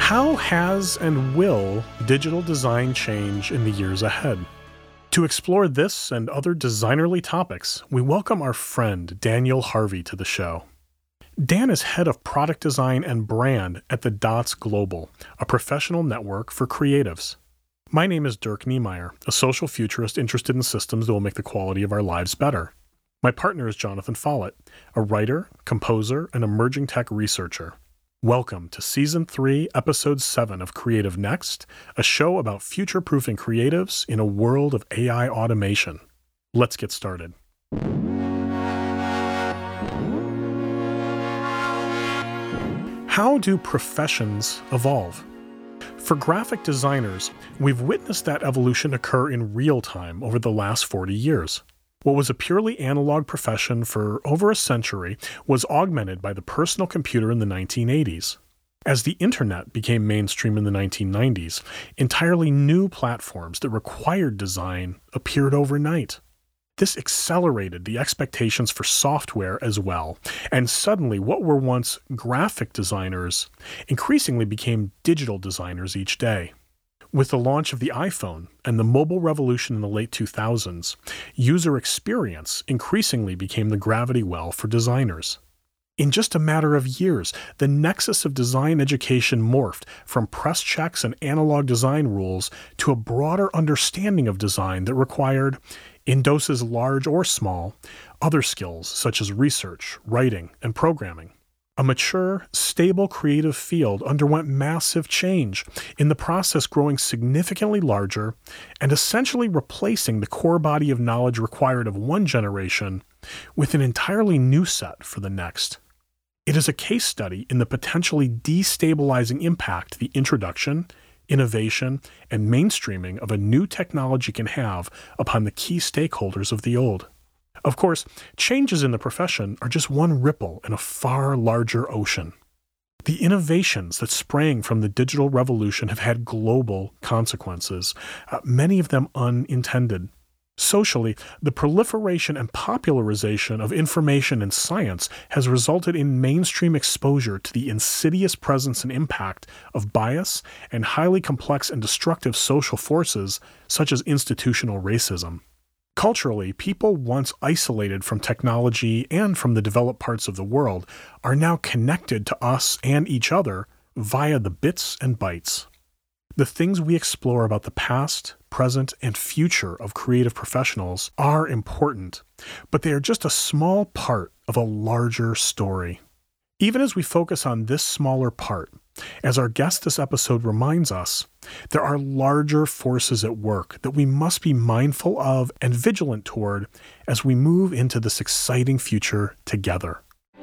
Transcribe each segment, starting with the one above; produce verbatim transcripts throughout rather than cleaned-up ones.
How has and will digital design change in the years ahead? To explore this and other designerly topics, we welcome our friend Daniel Harvey to the show. Dan is head of product design and brand at the Dots Global, a professional network for creatives. My name is Dirk Niemeyer, a social futurist interested in systems that will make the quality of our lives better. My partner is Jonathan Follett, a writer, composer, and emerging tech researcher. Welcome to Season three, Episode seven of Creative Next, a show about future-proofing creatives in a world of A I automation. Let's get started. How do professions evolve? For graphic designers, we've witnessed that evolution occur in real time over the last forty years. What was a purely analog profession for over a century was augmented by the personal computer in the nineteen eighties. As the internet became mainstream in the nineteen nineties, entirely new platforms that required design appeared overnight. This accelerated the expectations for software as well, and suddenly what were once graphic designers increasingly became digital designers each day. With the launch of the iPhone and the mobile revolution in the late two thousands, user experience increasingly became the gravity well for designers. In just a matter of years, the nexus of design education morphed from press checks and analog design rules to a broader understanding of design that required, in doses large or small, other skills such as research, writing, and programming. A mature, stable creative field underwent massive change, in the process growing significantly larger and essentially replacing the core body of knowledge required of one generation with an entirely new set for the next. It is a case study in the potentially destabilizing impact the introduction, innovation, and mainstreaming of a new technology can have upon the key stakeholders of the old. Of course, changes in the profession are just one ripple in a far larger ocean. The innovations that sprang from the digital revolution have had global consequences, uh, many of them unintended. Socially, the proliferation and popularization of information and science has resulted in mainstream exposure to the insidious presence and impact of bias and highly complex and destructive social forces such as institutional racism. Culturally, people once isolated from technology and from the developed parts of the world are now connected to us and each other via the bits and bytes. The things we explore about the past, present, and future of creative professionals are important, but they are just a small part of a larger story. Even as we focus on this smaller part, as our guest this episode reminds us, there are larger forces at work that we must be mindful of and vigilant toward as we move into this exciting future together.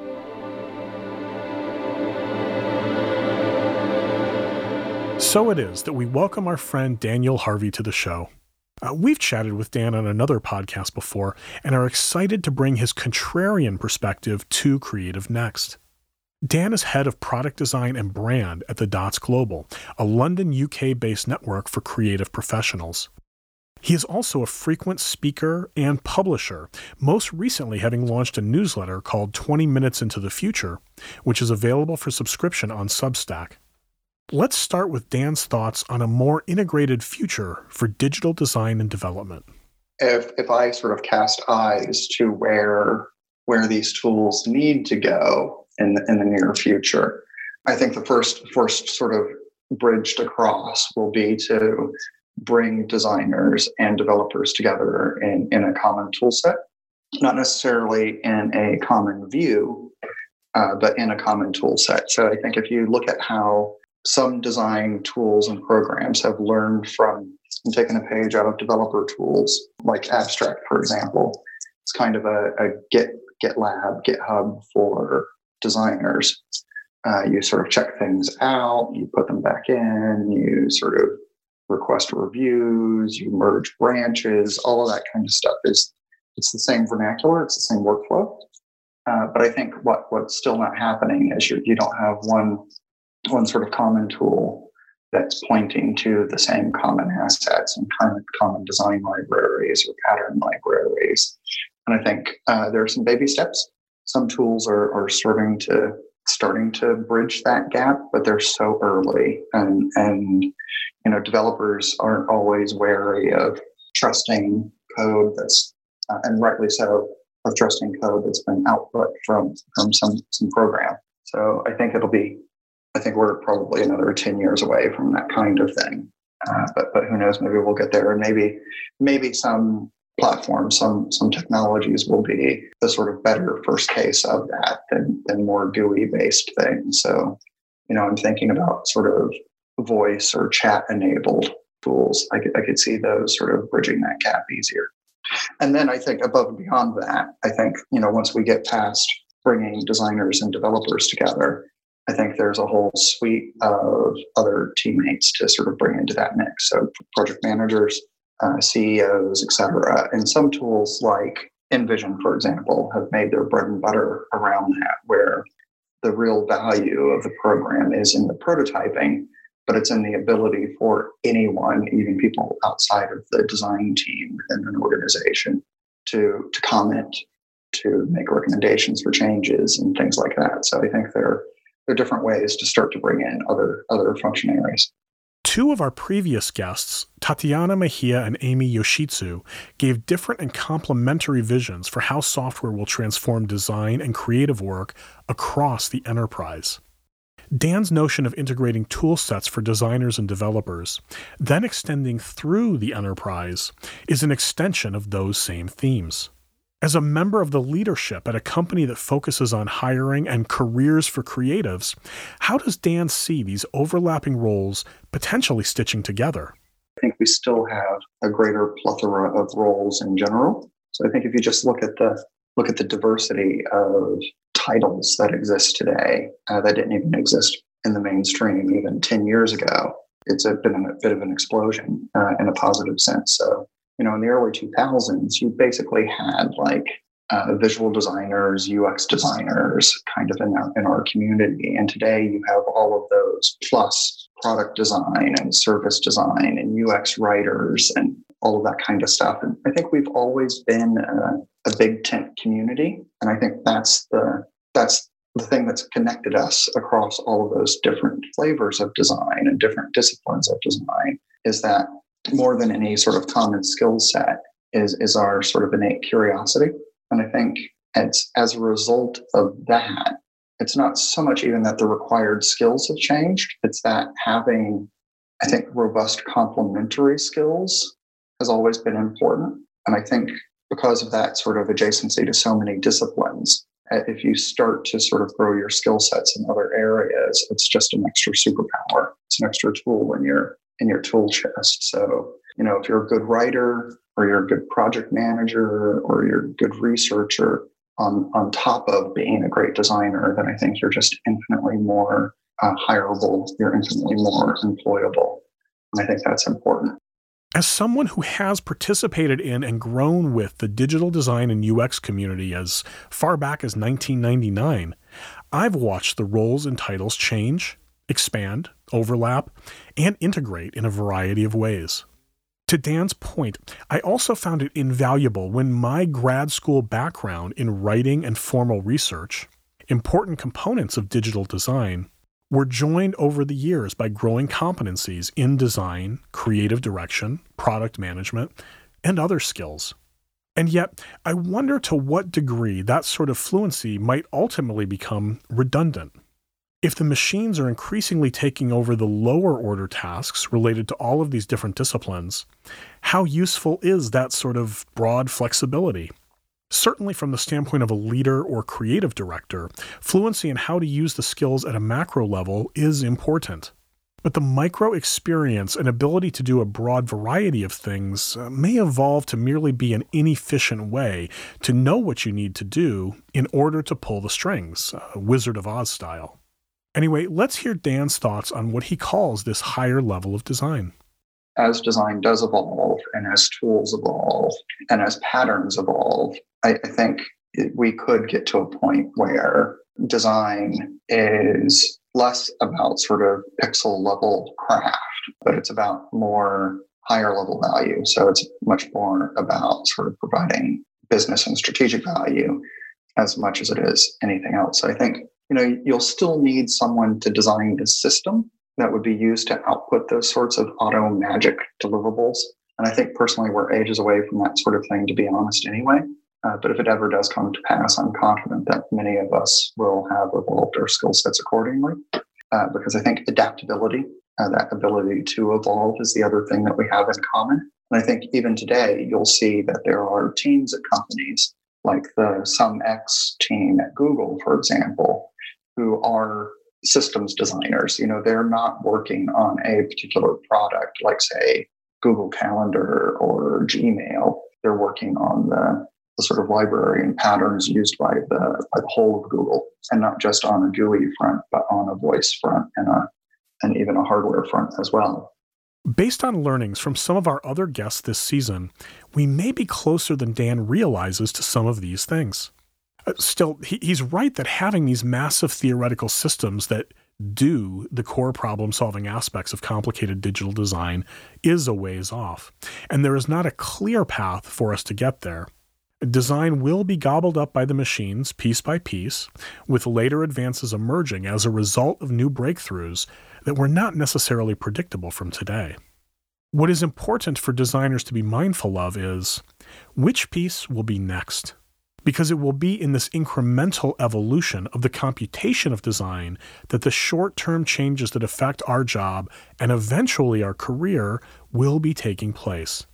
So it is that we welcome our friend Daniel Harvey to the show. Uh, we've chatted with Dan on another podcast before and are excited to bring his contrarian perspective to Creative Next. Dan is head of product design and brand at the Dots Global, a London, U K-based network for creative professionals. He is also a frequent speaker and publisher, most recently having launched a newsletter called twenty minutes into the Future, which is available for subscription on Substack. Let's start with Dan's thoughts on a more integrated future for digital design and development. If if I sort of cast eyes to where where these tools need to go in the, in the near future, I think the first first sort of bridge to cross will be to bring designers and developers together in, in a common tool set, not necessarily in a common view, uh, but in a common tool set. So I think if you look at how some design tools and programs have learned from and taken a page out of developer tools like Abstract, for example. It's kind of a, a Git, GitLab, GitHub for designers. Uh, you sort of check things out, you put them back in, you sort of request reviews, you merge branches, all of that kind of stuff. is It's the same vernacular, it's the same workflow. Uh, but I think what, what's still not happening is you, you don't have one one sort of common tool that's pointing to the same common assets and kind of common design libraries or pattern libraries. And I think uh, there are some baby steps. Some tools are, are starting to starting to bridge that gap, but they're so early, and and you know, developers aren't always wary of trusting code that's uh, and rightly so, of trusting code that's been output from from some some program. So I think it'll be, I think we're probably another ten years away from that kind of thing. Uh, but but who knows? Maybe we'll get there, and maybe maybe some platforms, some some technologies will be the sort of better first case of that than than more G U I based things. So you know, I'm thinking about sort of voice or chat enabled tools. I could I could see those sort of bridging that gap easier. And then I think above and beyond that, I think you know once we get past bringing designers and developers together, I think there's a whole suite of other teammates to sort of bring into that mix. So project managers, uh, C E Os, et cetera. And some tools like InVision, for example, have made their bread and butter around that, where the real value of the program is in the prototyping, but it's in the ability for anyone, even people outside of the design team within an organization, to, to comment, to make recommendations for changes and things like that. So I think there There are different ways to start to bring in other other functionaries. Two of our previous guests, Tatiana Mejia and Amy Yoshitsu, gave different and complementary visions for how software will transform design and creative work across the enterprise. Dan's notion of integrating tool sets for designers and developers, then extending through the enterprise, is an extension of those same themes. As a member of the leadership at a company that focuses on hiring and careers for creatives, how does Dan see these overlapping roles potentially stitching together? I think we still have a greater plethora of roles in general. So I think if you just look at the look at the diversity of titles that exist today, uh, that didn't even exist in the mainstream even ten years ago, it's a, been a bit of an explosion uh, in a positive sense. So you know, in the early two thousands, you basically had like uh, visual designers, U X designers kind of in our, in our community. And today you have all of those plus product design and service design and U X writers and all of that kind of stuff. And I think we've always been a, a big tent community. And I think that's the, that's the thing that's connected us across all of those different flavors of design and different disciplines of design, is that more than any sort of common skill set is, is our sort of innate curiosity. And I think it's as a result of that, it's not so much even that the required skills have changed, it's that having, I think, robust complementary skills has always been important. And I think because of that sort of adjacency to so many disciplines, if you start to sort of grow your skill sets in other areas, it's just an extra superpower. It's an extra tool in your in your tool chest. So, you know, if you're a good writer or you're a good project manager or you're a good researcher on, on top of being a great designer, then I think you're just infinitely more uh, hireable. You're infinitely more employable. And I think that's important. As someone who has participated in and grown with the digital design and U X community as far back as nineteen ninety-nine, I've watched the roles and titles change, expand, overlap, and integrate in a variety of ways. To Dan's point, I also found it invaluable when my grad school background in writing and formal research, important components of digital design, were joined over the years by growing competencies in design, creative direction, product management, and other skills. And yet, I wonder to what degree that sort of fluency might ultimately become redundant. If the machines are increasingly taking over the lower order tasks related to all of these different disciplines, how useful is that sort of broad flexibility? Certainly from the standpoint of a leader or creative director, fluency in how to use the skills at a macro level is important. But the micro experience and ability to do a broad variety of things uh, may evolve to merely be an inefficient way to know what you need to do in order to pull the strings, uh, Wizard of Oz style. Anyway, let's hear Dan's thoughts on what he calls this higher level of design. As design does evolve, and as tools evolve, and as patterns evolve, I, I think it, we could get to a point where design is less about sort of pixel level craft, but it's about more higher level value. So it's much more about sort of providing business and strategic value as much as it is anything else. So I think you know, you'll still need someone to design the system that would be used to output those sorts of auto magic deliverables. And I think personally we're ages away from that sort of thing, to be honest, anyway. Uh, but if it ever does come to pass, I'm confident that many of us will have evolved our skill sets accordingly. Uh, because I think adaptability, uh, that ability to evolve, is the other thing that we have in common. And I think even today, you'll see that there are teams at companies like the SumX team at Google, for example, who are systems designers. You know, they're not working on a particular product like, say, Google Calendar or Gmail. They're working on the, the sort of library and patterns used by the by the whole of Google, and not just on a G U I front, but on a voice front and a and even a hardware front as well. Based on learnings from some of our other guests this season, we may be closer than Dan realizes to some of these things. Uh, still, he, he's right that having these massive theoretical systems that do the core problem-solving aspects of complicated digital design is a ways off, and there is not a clear path for us to get there. Design will be gobbled up by the machines piece by piece, with later advances emerging as a result of new breakthroughs that were not necessarily predictable from today. What is important for designers to be mindful of is which piece will be next, because it will be in this incremental evolution of the computation of design that the short-term changes that affect our job and eventually our career will be taking place.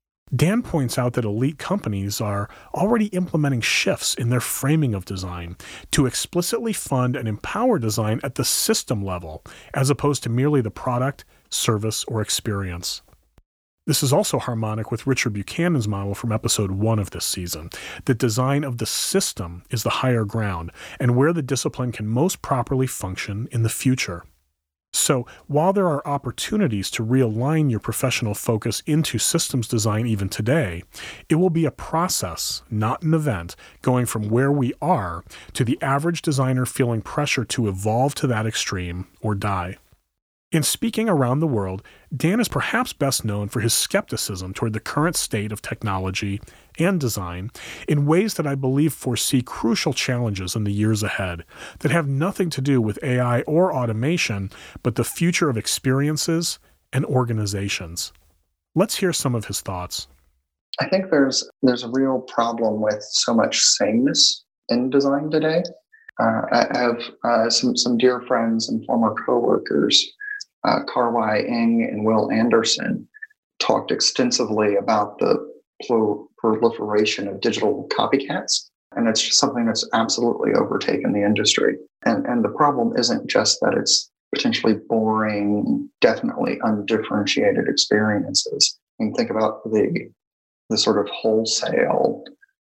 Dan points out that elite companies are already implementing shifts in their framing of design to explicitly fund and empower design at the system level, as opposed to merely the product, service, or experience. This is also harmonic with Richard Buchanan's model from episode one of this season, that design of the system is the higher ground and where the discipline can most properly function in the future. So, while there are opportunities to realign your professional focus into systems design even today, it will be a process, not an event, going from where we are to the average designer feeling pressure to evolve to that extreme or die. In speaking around the world, Dan is perhaps best known for his skepticism toward the current state of technology and design in ways that I believe foresee crucial challenges in the years ahead that have nothing to do with A I or automation, but the future of experiences and organizations. Let's hear some of his thoughts. I think there's there's a real problem with so much sameness in design today. Uh, I have uh, some, some dear friends and former coworkers, Uh, Kar-Wai Ng and Will Anderson, talked extensively about the pro- proliferation of digital copycats. And it's just something that's absolutely overtaken the industry. And, and the problem isn't just that it's potentially boring, definitely undifferentiated experiences. I mean, think about the, the sort of wholesale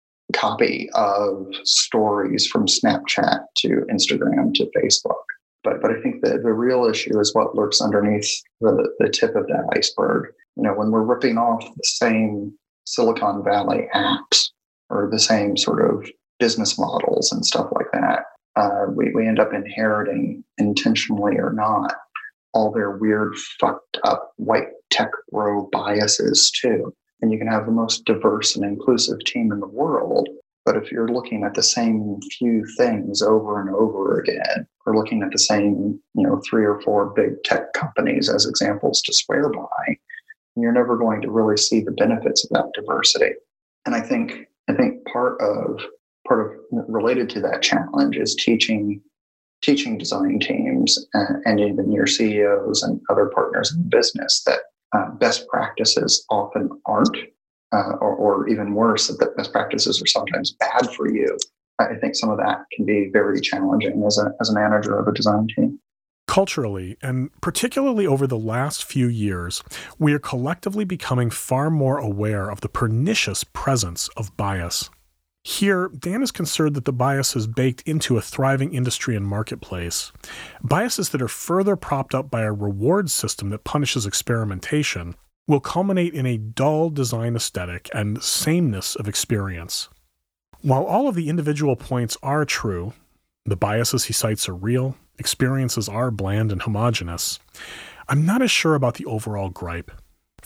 copy of stories from Snapchat to Instagram to Facebook. But but I think that the real issue is what lurks underneath the, the tip of that iceberg. You know, when we're ripping off the same Silicon Valley apps or the same sort of business models and stuff like that, uh, we, we end up inheriting, intentionally or not, all their weird, fucked up white tech bro biases too. And you can have the most diverse and inclusive team in the world, but if you're looking at the same few things over and over again, or looking at the same, you know, three or four big tech companies as examples to swear by, you're never going to really see the benefits of that diversity. And I think I think part of part of related to that challenge is teaching teaching design teams and, and even your C E Os and other partners in the business that uh, best practices often aren't. Uh, or, or even worse, that best practices are sometimes bad for you. I think some of that can be very challenging as a as a manager of a design team. Culturally, and particularly over the last few years, we are collectively becoming far more aware of the pernicious presence of bias. Here, Dan is concerned that the bias is baked into a thriving industry and marketplace. Biases that are further propped up by a reward system that punishes experimentation will culminate in a dull design aesthetic and sameness of experience. While all of the individual points are true, the biases he cites are real, experiences are bland and homogeneous, I'm not as sure about the overall gripe.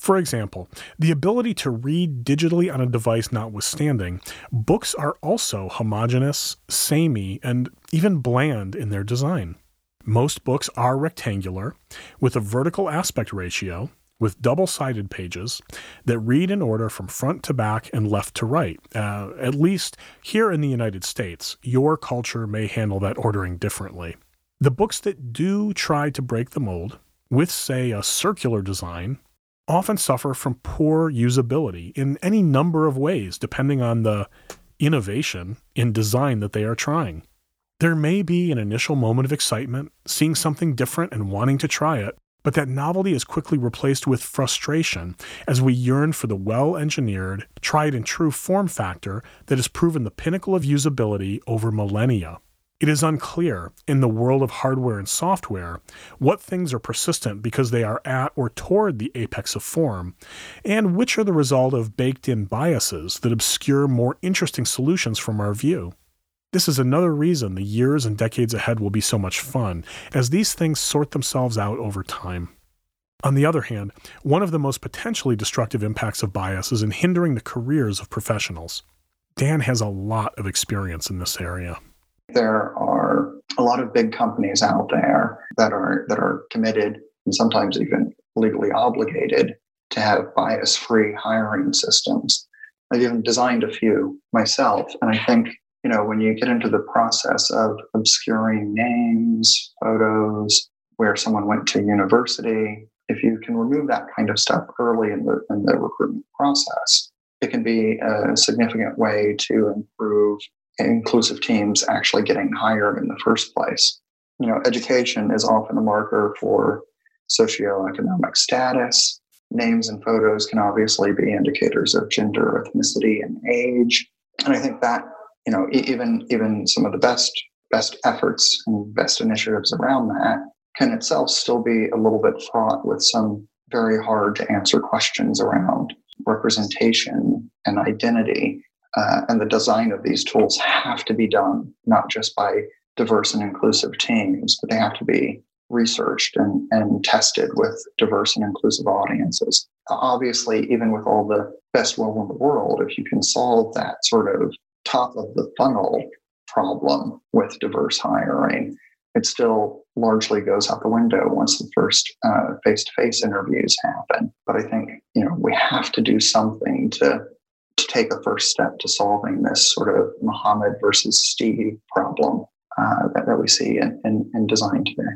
For example, the ability to read digitally on a device notwithstanding, books are also homogeneous, samey, and even bland in their design. Most books are rectangular, with a vertical aspect ratio, with double-sided pages that read in order from front to back and left to right. Uh, at least here in the United States, your culture may handle that ordering differently. The books that do try to break the mold, with, say, a circular design, often suffer from poor usability in any number of ways, depending on the innovation in design that they are trying. There may be an initial moment of excitement, seeing something different and wanting to try it, but that novelty is quickly replaced with frustration as we yearn for the well-engineered, tried-and-true form factor that has proven the pinnacle of usability over millennia. It is unclear, in the world of hardware and software, what things are persistent because they are at or toward the apex of form, and which are the result of baked-in biases that obscure more interesting solutions from our view. This is another reason the years and decades ahead will be so much fun, as these things sort themselves out over time. On the other hand, one of the most potentially destructive impacts of bias is in hindering the careers of professionals. Dan has a lot of experience in this area. There are a lot of big companies out there that are that are committed and sometimes even legally obligated to have bias-free hiring systems. I've even designed a few myself, and I think, you know, when you get into the process of obscuring names, photos, where someone went to university, if you can remove that kind of stuff early in the in the recruitment process, it can be a significant way to improve inclusive teams actually getting hired in the first place. You know, education is often a marker for socioeconomic status. Names and photos can obviously be indicators of gender, ethnicity, and age. And I think that, you know, even even some of the best best efforts and best initiatives around that can itself still be a little bit fraught with some very hard to answer questions around representation and identity. Uh, and the design of these tools have to be done not just by diverse and inclusive teams, but they have to be researched and, and tested with diverse and inclusive audiences. Obviously, even with all the best will in the world, if you can solve that sort of top of the funnel problem with diverse hiring, it still largely goes out the window once the first uh, face-to-face interviews happen. But I think, you know, we have to do something to to take a first step to solving this sort of Muhammad versus Steve problem uh, that, that we see in, in, in design today.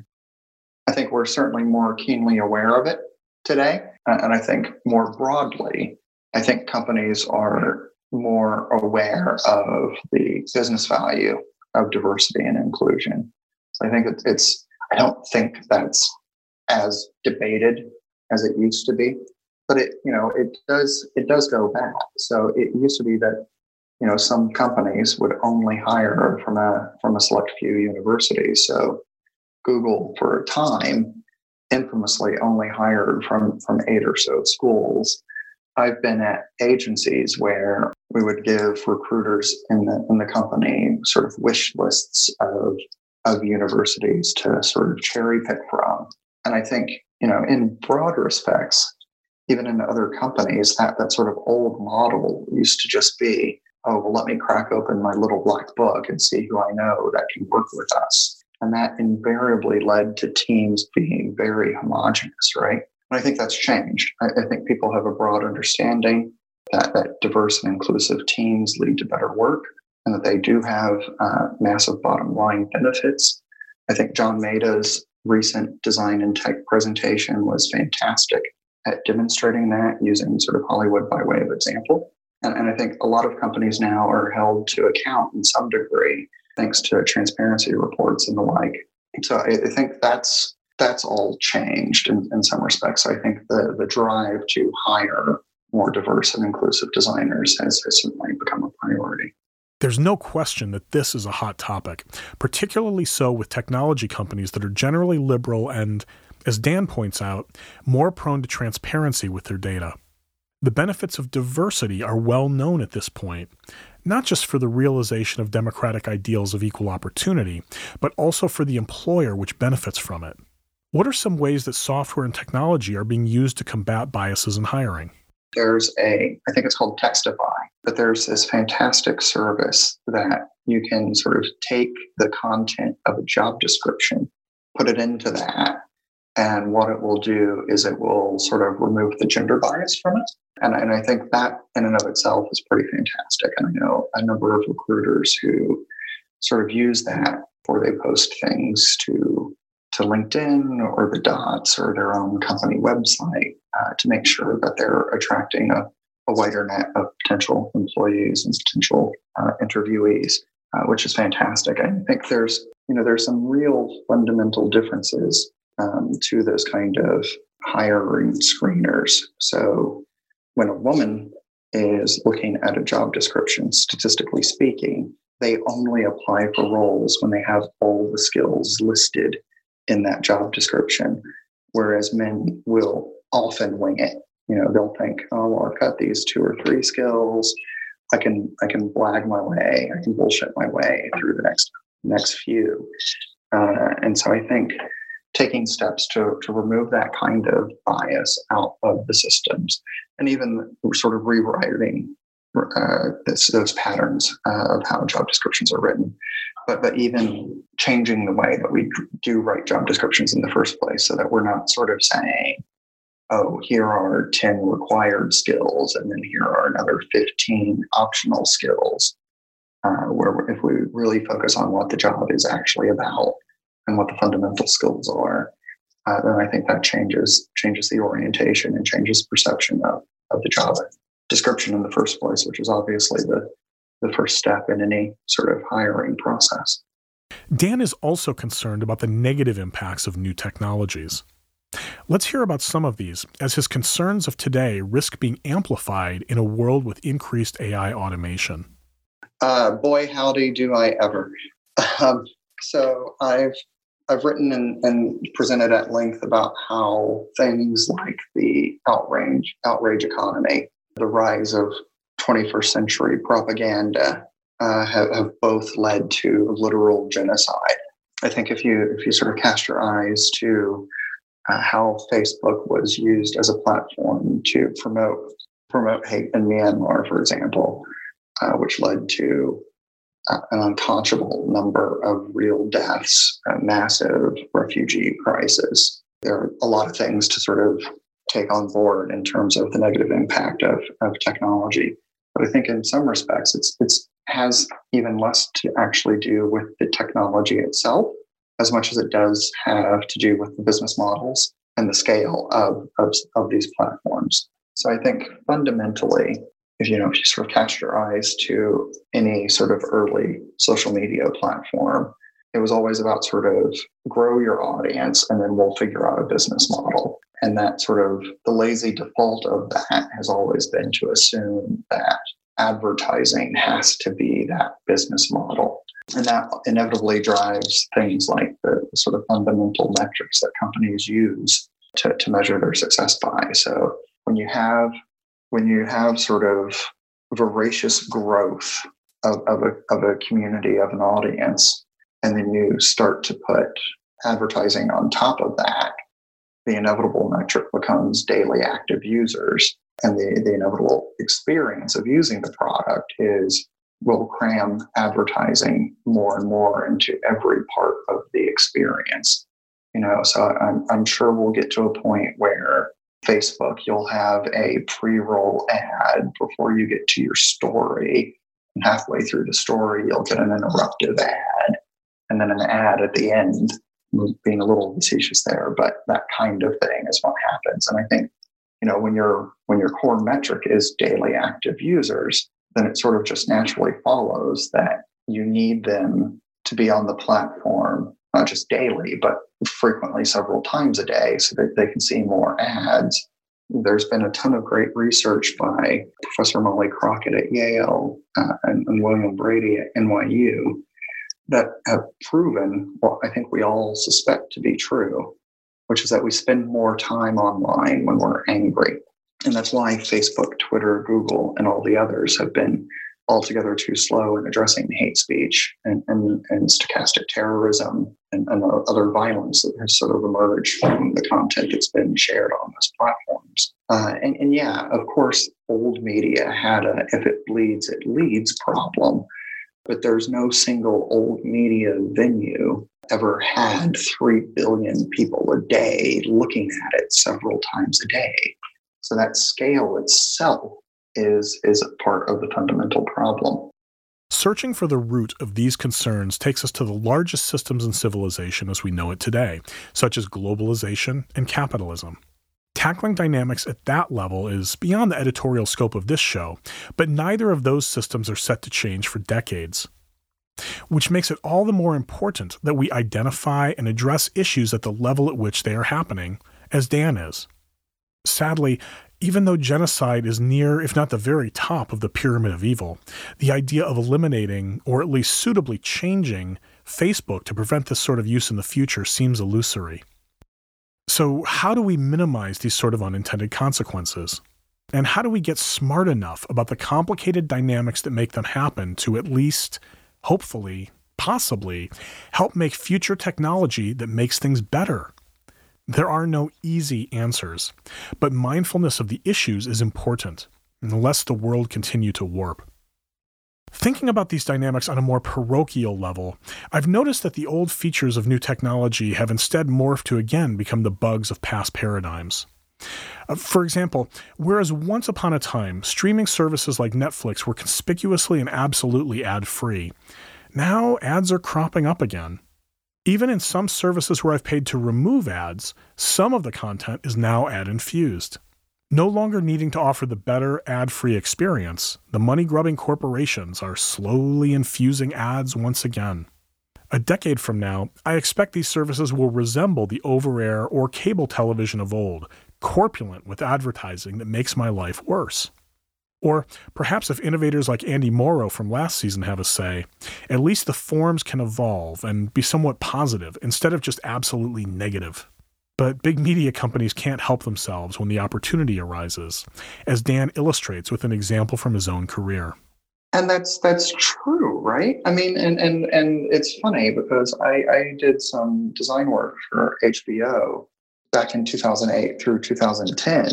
I think we're certainly more keenly aware of it today. Uh, and I think more broadly, I think companies are more aware of the business value of diversity and inclusion. So I think it's, it's I don't think that's as debated as it used to be. But it, you know, it does it does go back. So it used to be that, you know, some companies would only hire from a from a select few universities. So Google, for a time, infamously only hired from from eight or so schools. I've been at agencies where we would give recruiters in the in the company sort of wish lists of of universities to sort of cherry pick from. And I think, you know, in broad respects, even in other companies, that, that sort of old model used to just be, oh, well, let me crack open my little black book and see who I know that can work with us. And that invariably led to teams being very homogenous, right? And I think that's changed. I, I think people have a broad understanding that, that diverse and inclusive teams lead to better work and that they do have uh, massive bottom line benefits. I think John Maida's recent design and tech presentation was fantastic at demonstrating that using sort of Hollywood by way of example. And, and I think a lot of companies now are held to account in some degree, thanks to transparency reports and the like. So I, I think that's that's all changed in, in some respects. I think the, the drive to hire more diverse and inclusive designers has, has certainly become a priority. There's no question that this is a hot topic, particularly so with technology companies that are generally liberal and, as Dan points out, more prone to transparency with their data. The benefits of diversity are well known at this point, not just for the realization of democratic ideals of equal opportunity, but also for the employer which benefits from it. What are some ways that software and technology are being used to combat biases in hiring? There's a, I think it's called Textify, but there's this fantastic service that you can sort of take the content of a job description, put it into that, and what it will do is it will sort of remove the gender bias from it. And, and I think that in and of itself is pretty fantastic. And I know a number of recruiters who sort of use that before they post things to to LinkedIn or the Dots or their own company website uh, to make sure that they're attracting a, a wider net of potential employees and potential uh, interviewees, uh, which is fantastic. I think there's, you know, there's some real fundamental differences um, to those kind of hiring screeners. So when a woman is looking at a job description, statistically speaking, they only apply for roles when they have all the skills listed in that job description, whereas men will often wing it. You know, they'll think, oh, well, I've got these two or three skills. I can I can blag my way. I can bullshit my way through the next next few. Uh, and so I think taking steps to to remove that kind of bias out of the systems, and even sort of rewriting uh, this, those patterns uh, of how job descriptions are written. But, but even changing the way that we do write job descriptions in the first place so that we're not sort of saying, oh, here are ten required skills and then here are another fifteen optional skills, uh, where if we really focus on what the job is actually about and what the fundamental skills are, uh, then I think that changes changes the orientation and changes perception of, of the job description in the first place, which is obviously the the first step in any sort of hiring process. Dan is also concerned about the negative impacts of new technologies. Let's hear about some of these, as his concerns of today risk being amplified in a world with increased A I automation. Uh, boy, howdy do I ever. Um, so I've I've written and, and presented at length about how things like the outrage, outrage economy, the rise of twenty-first century propaganda uh, have, have both led to literal genocide. I think if you if you sort of cast your eyes to uh, how Facebook was used as a platform to promote promote hate in Myanmar, for example, uh, which led to uh, an unconscionable number of real deaths, a massive refugee crisis. There are a lot of things to sort of take on board in terms of the negative impact of, of technology. But I think in some respects, it's it's has even less to actually do with the technology itself, as much as it does have to do with the business models and the scale of, of, of these platforms. So I think fundamentally, if you know, if you sort of cast your eyes to any sort of early social media platform, it was always about sort of grow your audience and then we'll figure out a business model. And that sort of the lazy default of that has always been to assume that advertising has to be that business model. And that inevitably drives things like the sort of fundamental metrics that companies use to, to measure their success by. So when you have when you have sort of voracious growth of, of, a, of a community, of an audience, and then you start to put advertising on top of that, the inevitable metric becomes daily active users. And the, the inevitable experience of using the product is we'll cram advertising more and more into every part of the experience. You know, so I'm, I'm sure we'll get to a point where Facebook, you'll have a pre-roll ad before you get to your story. And halfway through the story, you'll get an interruptive ad. And then an ad at the end, being a little facetious there, but that kind of thing is what happens. And I think, you know, when your when your core metric is daily active users, then it sort of just naturally follows that you need them to be on the platform, not just daily, but frequently several times a day so that they can see more ads. There's been a ton of great research by Professor Molly Crockett at Yale uh, and, and William Brady at N Y U that have proven what I think we all suspect to be true, which is that we spend more time online when we're angry. And that's why Facebook, Twitter, Google, and all the others have been altogether too slow in addressing hate speech and, and, and stochastic terrorism and, and other violence that has sort of emerged from the content that's been shared on those platforms. Uh, and, and yeah, of course, old media had a if it bleeds, it leads problem, but there's no single old media venue ever had three billion people a day looking at it several times a day. So that scale itself is is a part of the fundamental problem. Searching for the root of these concerns takes us to the largest systems in civilization as we know it today, such as globalization and capitalism. Tackling dynamics at that level is beyond the editorial scope of this show, but neither of those systems are set to change for decades. Which makes it all the more important that we identify and address issues at the level at which they are happening, as Dan is. Sadly, even though genocide is near, if not the very top of the pyramid of evil, the idea of eliminating, or at least suitably changing, Facebook to prevent this sort of use in the future seems illusory. So how do we minimize these sort of unintended consequences? And how do we get smart enough about the complicated dynamics that make them happen to at least, hopefully, possibly, help make future technology that makes things better? There are no easy answers, but mindfulness of the issues is important, unless the world continue to warp. Thinking about these dynamics on a more parochial level, I've noticed that the old features of new technology have instead morphed to again become the bugs of past paradigms. Uh, for example, whereas once upon a time, streaming services like Netflix were conspicuously and absolutely ad-free, now ads are cropping up again. Even in some services where I've paid to remove ads, some of the content is now ad-infused. No longer needing to offer the better ad-free experience, the money-grubbing corporations are slowly infusing ads once again. A decade from now, I expect these services will resemble the over-air or cable television of old, corpulent with advertising that makes my life worse. Or perhaps if innovators like Andy Morrow from last season have a say, at least the forms can evolve and be somewhat positive instead of just absolutely negative. But big media companies can't help themselves when the opportunity arises, as Dan illustrates with an example from his own career. And that's that's true, right? I mean, and and, and it's funny because I, I did some design work for H B O back in two thousand eight through two thousand ten.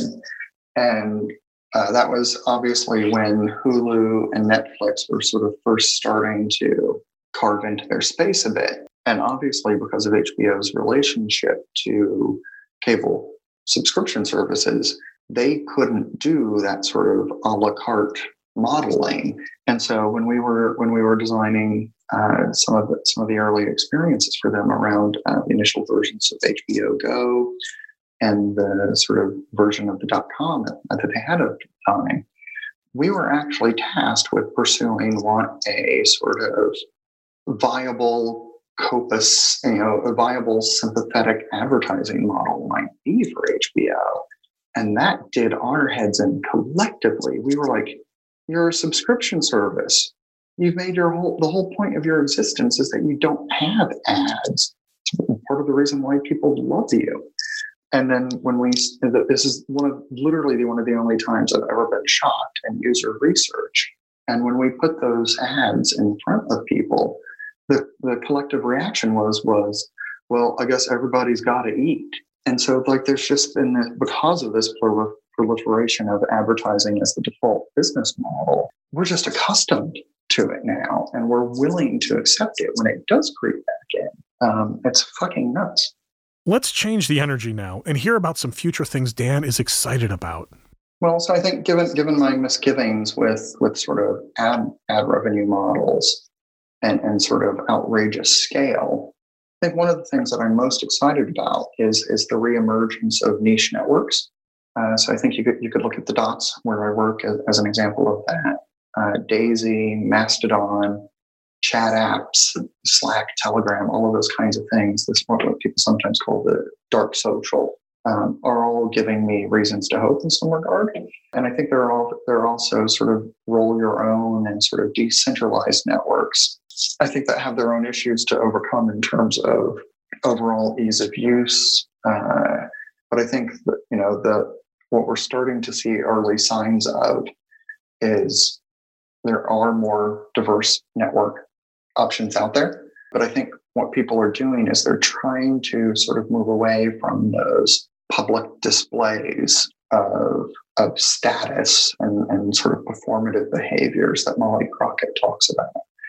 And Uh, that was obviously when Hulu and Netflix were sort of first starting to carve into their space a bit. And obviously because of H B O's relationship to cable subscription services, they couldn't do that sort of a la carte modeling. And so when we were when we were designing uh, some of the, some of the early experiences for them around uh, the initial versions of H B O Go, and the sort of version of the dot-com that, that they had at the time, we were actually tasked with pursuing what a sort of viable copus, you know, a viable sympathetic advertising model might be for H B O. And that did our heads in collectively. We were like, you're a subscription service. You've made your whole, the whole point of your existence is that you don't have ads. It's part of the reason why people love you. And then when we, this is one of literally one of the only times I've ever been shocked in user research. And when we put those ads in front of people, the, the collective reaction was, was, well, I guess everybody's got to eat. And so like there's just been, this, because of this proliferation of advertising as the default business model, we're just accustomed to it now. And we're willing to accept it when it does creep back in. Um, it's fucking nuts. Let's change the energy now and hear about some future things Dan is excited about. Well, so I think given given my misgivings with with sort of ad ad revenue models and, and sort of outrageous scale, I think one of the things that I'm most excited about is is the reemergence of niche networks. Uh, so I think you could you could look at the dots where I work as, as an example of that. Uh, Daisy, Mastodon, chat apps, Slack, Telegram, all of those kinds of things, this what people sometimes call the dark social, um, are all giving me reasons to hope in some regard. And I think there are all, there are also sort of roll your own and sort of decentralized networks. I think that have their own issues to overcome in terms of overall ease of use. Uh, but I think that, you know, the what we're starting to see early signs of is there are more diverse network options out there. But I think what people are doing is they're trying to sort of move away from those public displays of, of status and, and sort of performative behaviors that Molly Crockett talks about,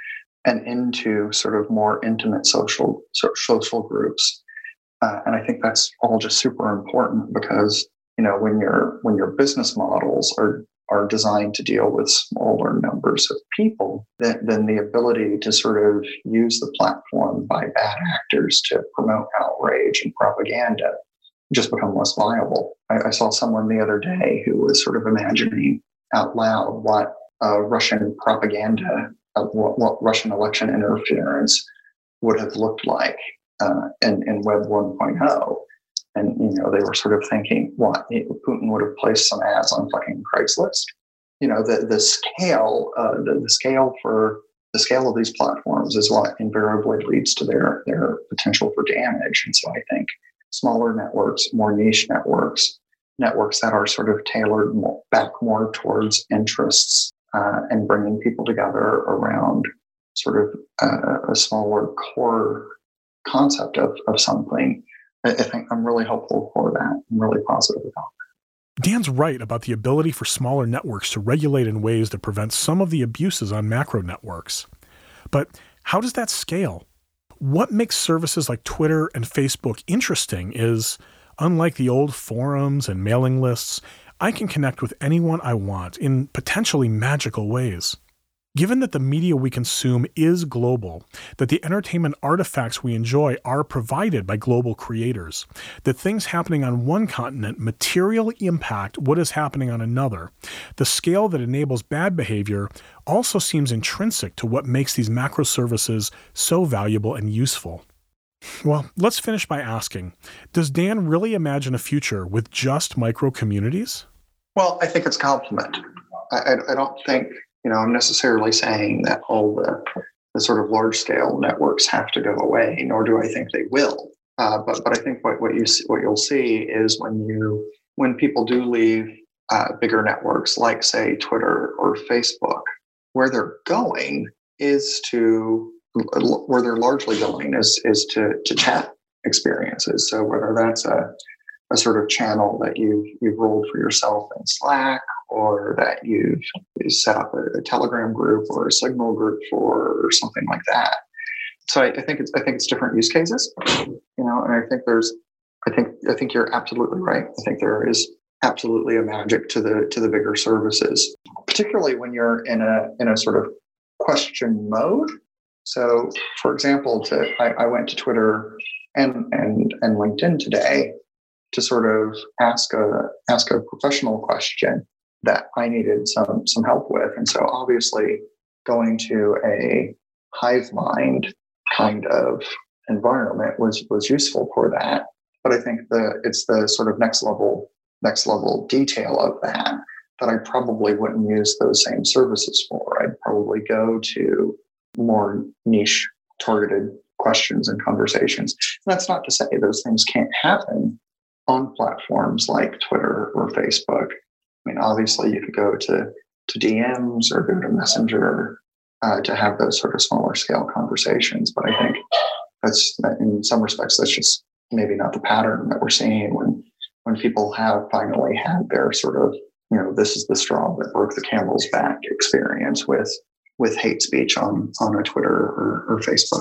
and into sort of more intimate social social groups. Uh, and I think that's all just super important because, you know, when your when your business models are are designed to deal with smaller numbers of people, then, then the ability to sort of use the platform by bad actors to promote outrage and propaganda just become less viable. I, I saw someone the other day who was sort of imagining out loud what uh, Russian propaganda, uh, what, what Russian election interference would have looked like uh, in, in Web one point oh. And, you know, they were sort of thinking, what, Putin would have placed some ads on fucking Craigslist? You know, the, the scale, uh, the, the scale for the scale of these platforms is what invariably leads to their, their potential for damage. And so I think smaller networks, more niche networks, networks that are sort of tailored more, back more towards interests uh, and bringing people together around sort of uh, a smaller core concept of, of something. I think I'm really hopeful for that. I'm really positive about that. Dan's right about the ability for smaller networks to regulate in ways that prevent some of the abuses on macro networks. But how does that scale? What makes services like Twitter and Facebook interesting is, unlike the old forums and mailing lists, I can connect with anyone I want in potentially magical ways. Given that the media we consume is global, that the entertainment artifacts we enjoy are provided by global creators, that things happening on one continent materially impact what is happening on another, the scale that enables bad behavior also seems intrinsic to what makes these macro services so valuable and useful. Well, let's finish by asking, does Dan really imagine a future with just micro communities? Well, I think it's a compliment. I, I, I don't think... You know, I'm necessarily saying that all the, the sort of large-scale networks have to go away, nor do I think they will. Uh, but but I think what, what you see, what you'll see is when you when people do leave uh, bigger networks like, say, Twitter or Facebook, where they're going is to where they're largely going is is to to chat experiences. So whether that's a a sort of channel that you've you've rolled for yourself in Slack, or that you've set up a, a Telegram group or a Signal group for, or something like that. So I, I think it's I think it's different use cases, you know. And I think there's, I think I think you're absolutely right. I think there is absolutely a magic to the to the bigger services, particularly when you're in a in a sort of question mode. So, for example, to I, I went to Twitter and and and LinkedIn today to sort of ask a ask a professional question that I needed some some help with. And so obviously going to a hive mind kind of environment was was useful for that. But I think the it's the sort of next level next level detail of that that I probably wouldn't use those same services for. I'd probably go to more niche targeted questions and conversations. And that's not to say those things can't happen on platforms like Twitter or Facebook. I mean, obviously you could go to, to D Ms or go to Messenger uh, to have those sort of smaller scale conversations. But I think that's, in some respects, that's just maybe not the pattern that we're seeing when, when people have finally had their sort of, you know, this is the straw that broke the camel's back experience with, with hate speech on, on a Twitter or, or Facebook.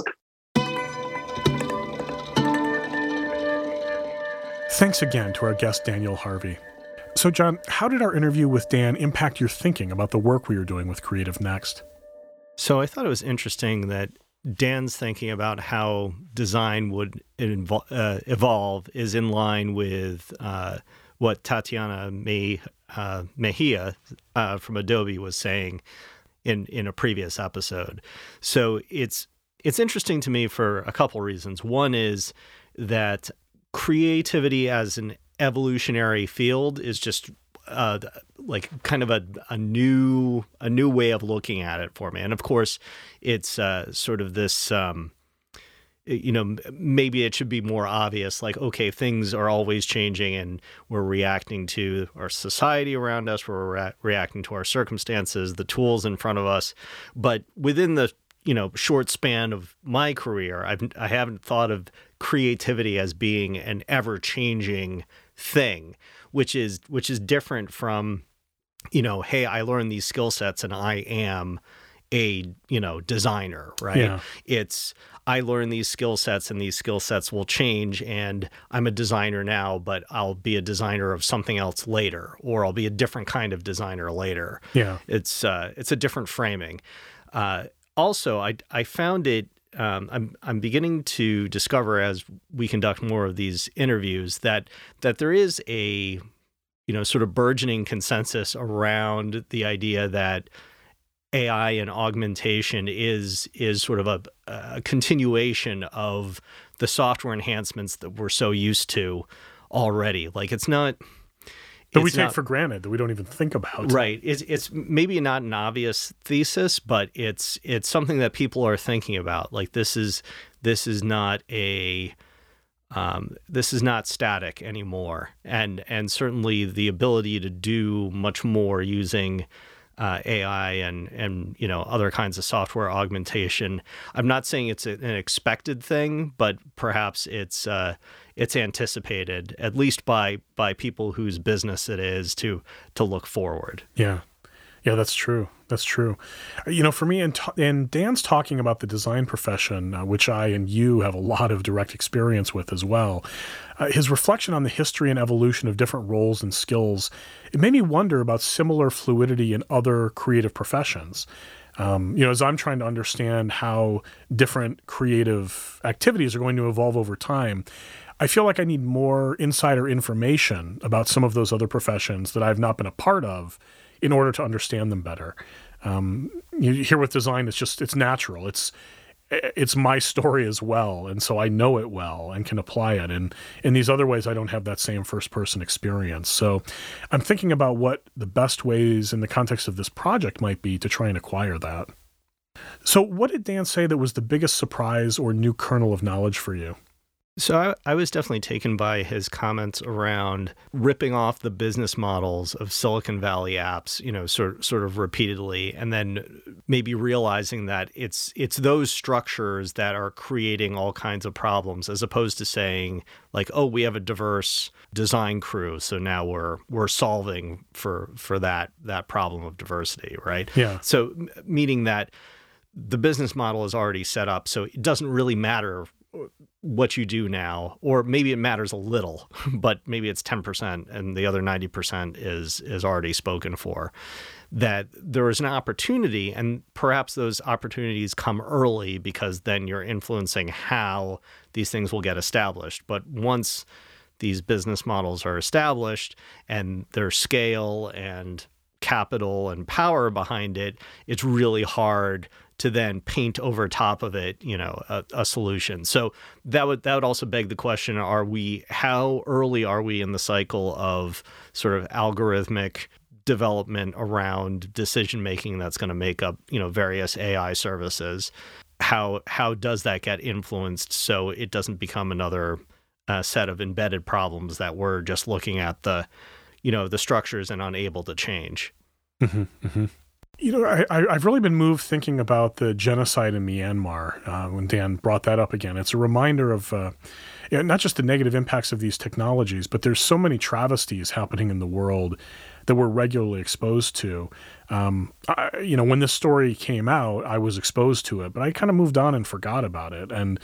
Thanks again to our guest, Daniel Harvey. So, John, how did our interview with Dan impact your thinking about the work we are doing with Creative Next? So I thought it was interesting that Dan's thinking about how design would invo- uh, evolve is in line with uh, what Tatiana May, uh, Mejia uh, from Adobe was saying in, in a previous episode. So it's it's interesting to me for a couple reasons. One is that creativity as an evolutionary field is just uh, like kind of a, a new a new way of looking at it for me. And of course, it's uh, sort of this um, you know, maybe it should be more obvious, like, okay, things are always changing and we're reacting to our society around us, we're re- reacting to our circumstances, the tools in front of us. But within the, you know, short span of my career, I've, I haven't thought of creativity as being an ever-changing thing, which is which is different from, you know, hey, I learned these skill sets and I am a, you know, designer, right? Yeah. It's, I learn these skill sets and these skill sets will change and I'm a designer now, but I'll be a designer of something else later, or I'll be a different kind of designer later. Yeah. It's, uh, it's a different framing. Uh, also, I, I found it, um, I'm, I'm beginning to discover as we conduct more of these interviews that, that there is a, you know, sort of burgeoning consensus around the idea that A I and augmentation is is sort of a, a continuation of the software enhancements that we're so used to already. Like it's not that we it's take not, for granted, that we don't even think about. Right. It's it's maybe not an obvious thesis, but it's it's something that people are thinking about. Like this is this is not a Um, this is not static anymore, and and certainly the ability to do much more using uh, A I and and you know other kinds of software augmentation. I'm not saying it's a, an expected thing, but perhaps it's uh, it's anticipated, at least by by people whose business it is to to look forward. Yeah. Yeah, that's true. That's true. You know, for me, and, t- and Dan's talking about the design profession, uh, which I and you have a lot of direct experience with as well. Uh, his reflection on the history and evolution of different roles and skills, it made me wonder about similar fluidity in other creative professions. Um, you know, as I'm trying to understand how different creative activities are going to evolve over time, I feel like I need more insider information about some of those other professions that I've not been a part of in order to understand them better. Um, you hear with design, it's just, it's natural. It's, it's my story as well. And so I know it well and can apply it. And in these other ways, I don't have that same first person experience. So I'm thinking about what the best ways in the context of this project might be to try and acquire that. So what did Dan say that was the biggest surprise or new kernel of knowledge for you? So I, I was definitely taken by his comments around ripping off the business models of Silicon Valley apps, you know, sort sort of repeatedly, and then maybe realizing that it's it's those structures that are creating all kinds of problems, as opposed to saying like, oh, we have a diverse design crew, so now we're we're solving for for that that problem of diversity, right? Yeah. So meaning that the business model is already set up, so it doesn't really matter what you do now, or maybe it matters a little, but maybe it's ten percent and the other ninety percent is is already spoken for. That there is an opportunity, and perhaps those opportunities come early because then you're influencing how these things will get established. But once these business models are established and their scale and capital and power behind it, it's really hard to then paint over top of it, you know, a, a solution. So that would that would also beg the question: Are we? How early are we in the cycle of sort of algorithmic development around decision making that's going to make up, you know, various A I services? How how does that get influenced so it doesn't become another uh, set of embedded problems that we're just looking at the, you know, the structures and unable to change? Mm-hmm, mm-hmm. You know, I, I've really been moved thinking about the genocide in Myanmar uh, when Dan brought that up again. It's a reminder of uh, you know, not just the negative impacts of these technologies, but there's so many travesties happening in the world that we're regularly exposed to. Um, I, you know, when this story came out, I was exposed to it, but I kind of moved on and forgot about it. And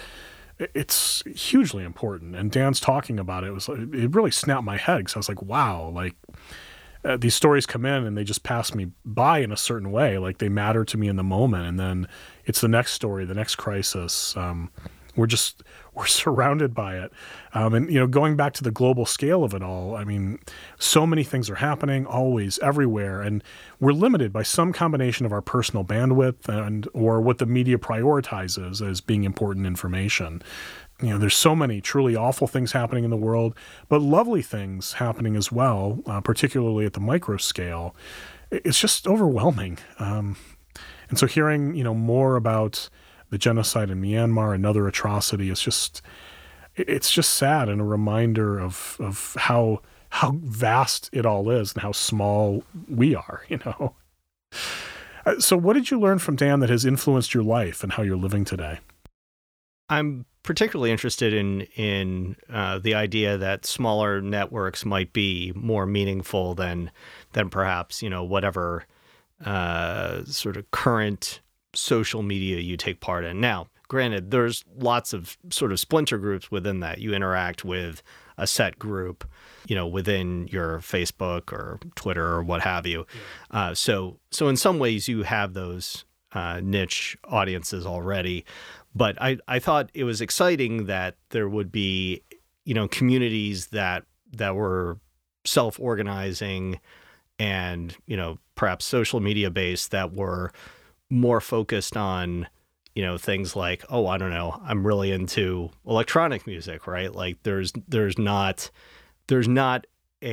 it's hugely important. And Dan's talking about it. It was it really snapped my head because I was like, wow, like, Uh, these stories come in and they just pass me by in a certain way. Like they matter to me in the moment. And then it's the next story, the next crisis. Um, we're just, we're surrounded by it. Um, and, you know, going back to the global scale of it all, I mean, so many things are happening always, everywhere. And we're limited by some combination of our personal bandwidth and, or what the media prioritizes as being important information. You know, there's so many truly awful things happening in the world, but lovely things happening as well, uh, particularly at the micro scale. It's just overwhelming. Um, and so hearing, you know, more about the genocide in Myanmar, another atrocity. It's just, it's just sad and a reminder of of how how vast it all is and how small we are, you know. So what did you learn from Dan that has influenced your life and how you're living today? I'm particularly interested in in uh, the idea that smaller networks might be more meaningful than than perhaps, you know, whatever uh, sort of current social media you take part in. Now, granted, there's lots of sort of splinter groups within that. You interact with a set group, you know, within your Facebook or Twitter or what have you. Yeah. Uh, so, so in some ways you have those uh, niche audiences already. But I, I thought it was exciting that there would be, you know, communities that that were self-organizing and, you know, perhaps social media based that were more focused on, you know, things like, oh, I don't know, I'm really into electronic music, right? Like there's there's not there's not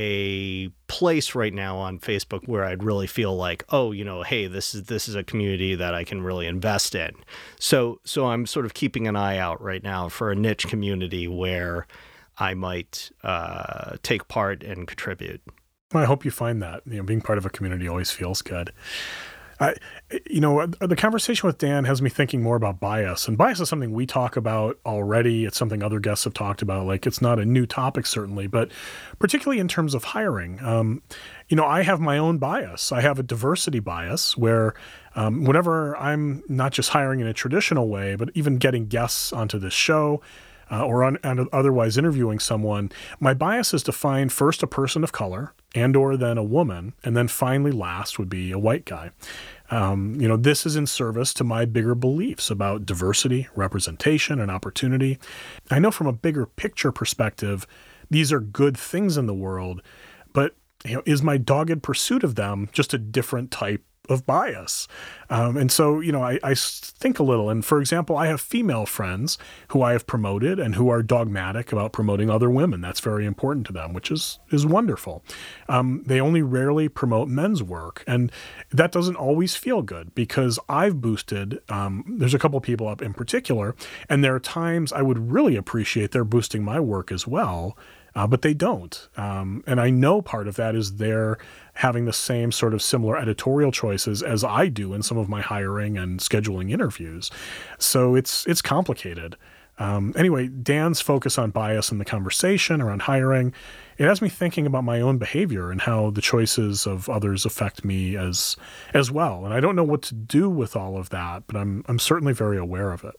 a place right now on Facebook where I'd really feel like, oh, you know, hey, this is this is a community that I can really invest in. So so I'm sort of keeping an eye out right now for a niche community where I might uh, take part and contribute. Well, I hope you find that. You know, being part of a community always feels good. I, you know, the conversation with Dan has me thinking more about bias, and bias is something we talk about already. It's something other guests have talked about. Like, it's not a new topic, certainly, but particularly in terms of hiring. Um, you know, I have my own bias. I have a diversity bias where um, whenever I'm not just hiring in a traditional way, but even getting guests onto this show, Uh, or on, on otherwise interviewing someone, my bias is to find first a person of color and or then a woman, and then finally last would be a white guy. Um, you know, this is in service to my bigger beliefs about diversity, representation, and opportunity. I know from a bigger picture perspective, these are good things in the world, but you know, is my dogged pursuit of them just a different type of bias? Um, and so, you know, I, I think a little. And for example, I have female friends who I have promoted and who are dogmatic about promoting other women. That's very important to them, which is is wonderful. Um, they only rarely promote men's work. And that doesn't always feel good because I've boosted, um, there's a couple of people up in particular, and there are times I would really appreciate their boosting my work as well. Uh, but they don't. Um, and I know part of that is they're having the same sort of similar editorial choices as I do in some of my hiring and scheduling interviews. So it's it's complicated. Um, anyway, Dan's focus on bias in the conversation around hiring, it has me thinking about my own behavior and how the choices of others affect me as as well. And I don't know what to do with all of that, but I'm I'm certainly very aware of it.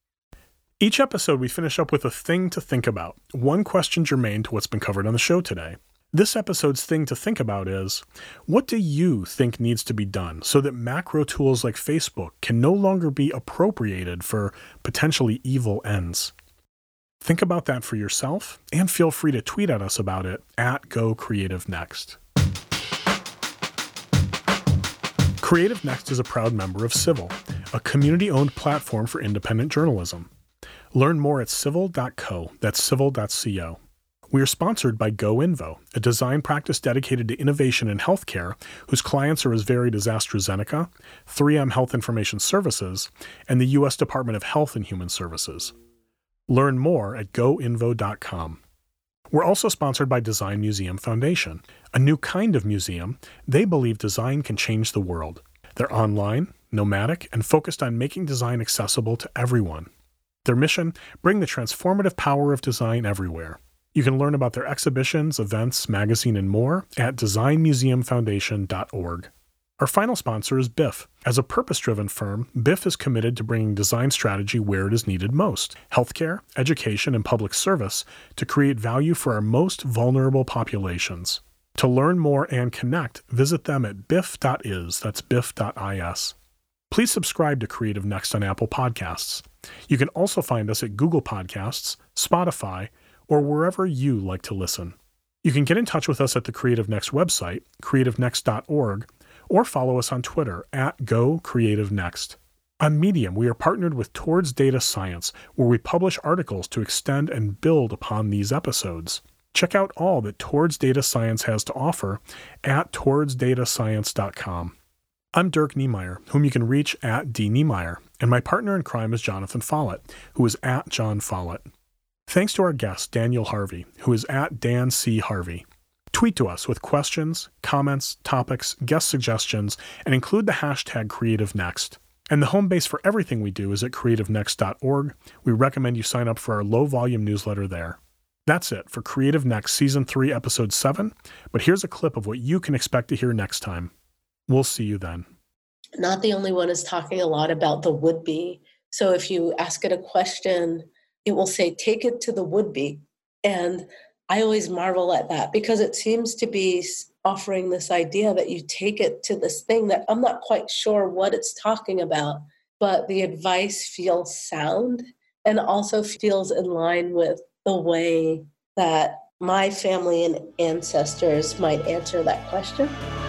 Each episode, we finish up with a thing to think about, one question germane to what's been covered on the show today. This episode's thing to think about is, what do you think needs to be done so that macro tools like Facebook can no longer be appropriated for potentially evil ends? Think about that for yourself, and feel free to tweet at us about it at GoCreativeNext. Creative Next is a proud member of Civil, a community-owned platform for independent journalism. Learn more at civil dot co. That's civil dot co. We are sponsored by GoInvo, a design practice dedicated to innovation in healthcare, whose clients are as varied as AstraZeneca, three M Health Information Services, and the U S Department of Health and Human Services. Learn more at go invo dot com. We're also sponsored by Design Museum Foundation, a new kind of museum. They believe design can change the world. They're online, nomadic, and focused on making design accessible to everyone. Their mission, bring the transformative power of design everywhere. You can learn about their exhibitions, events, magazine, and more at design museum foundation dot org. Our final sponsor is B I F. As a purpose-driven firm, B I F is committed to bringing design strategy where it is needed most, healthcare, education, and public service, to create value for our most vulnerable populations. To learn more and connect, visit them at biff dot is, that's biff dot is. Please subscribe to Creative Next on Apple Podcasts. You can also find us at Google Podcasts, Spotify, or wherever you like to listen. You can get in touch with us at the Creative Next website, creative next dot org, or follow us on Twitter at GoCreativeNext. On Medium, we are partnered with Towards Data Science, where we publish articles to extend and build upon these episodes. Check out all that Towards Data Science has to offer at towards data science dot com. I'm Dirk Niemeyer, whom you can reach at D. Niemeyer, and my partner in crime is Jonathan Follett, who is at John Follett. Thanks to our guest, Daniel Harvey, who is at Dan C. Harvey. Tweet to us with questions, comments, topics, guest suggestions, and include the hashtag CreativeNext. And the home base for everything we do is at creative next dot org. We recommend you sign up for our low-volume newsletter there. That's it for Creative Next Season three, Episode seven, but here's a clip of what you can expect to hear next time. We'll see you then. Not the only one is talking a lot about the would-be. So if you ask it a question, it will say, take it to the would-be. And I always marvel at that because it seems to be offering this idea that you take it to this thing that I'm not quite sure what it's talking about, but the advice feels sound and also feels in line with the way that my family and ancestors might answer that question.